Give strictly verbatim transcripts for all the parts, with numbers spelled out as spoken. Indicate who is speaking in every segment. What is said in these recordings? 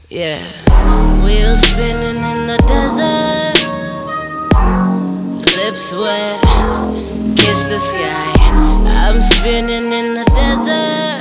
Speaker 1: Yeah. Wheels spinning in the desert, lips wet, kiss the sky. I'm spinning in the desert,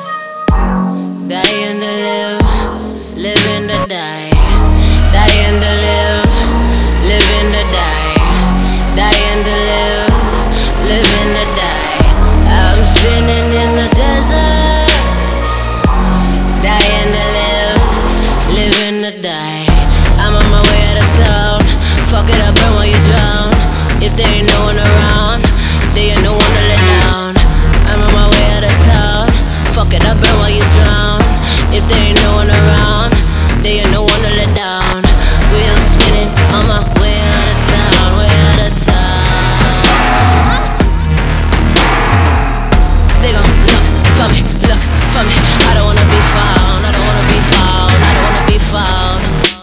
Speaker 1: dying to live, living to die. Dying to live, living to die. Dying to live, living to die. I'm spinning in the desert, dying to live, living to die. I'm on my way out of town. Fuck it up and while you drown. If there ain't no one around, there ain't no one to let down. I'm on my way out of town. Fuck it up and while you drown. If there ain't no one around, there ain't no one to let down. Wheels spinning on my way out of town, way out of town. They gon' look for me, look for me. I don't wanna be found, I don't wanna be found, I don't wanna be found.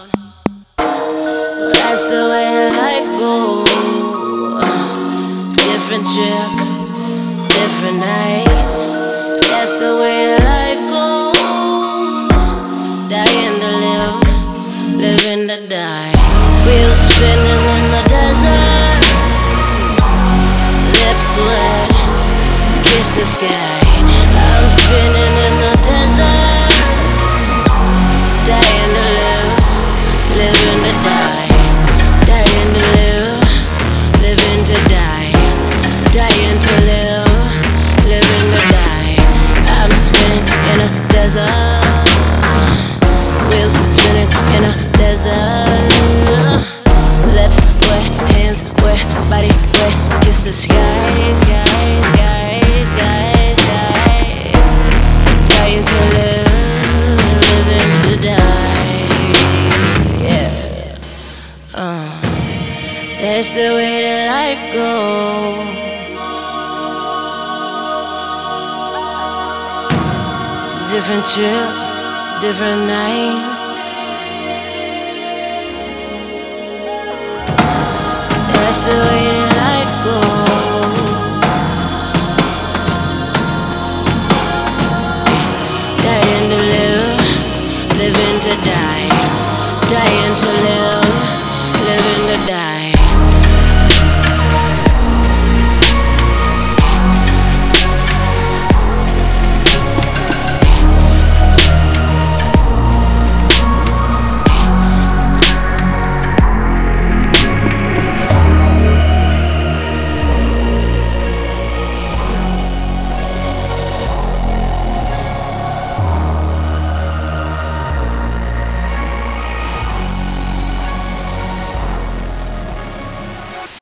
Speaker 1: That's the way life goes. Different trip, different night. That's the way life goes. Dying to live, living to die. Wheels spinning in the desert, lips wet, kiss the sky. I'm spinning in the desert, dying to live, living to die. Dying to live, living to die. Dying to live, living to die. I'm spinning in a desert, wheels spinning in a desert. Lips wet, hands wet, body wet, kiss the sky, sky, sky, sky, sky. Dying to live, living to die. Yeah. Uh, that's the way that life goes. Different trip, different night. That's the way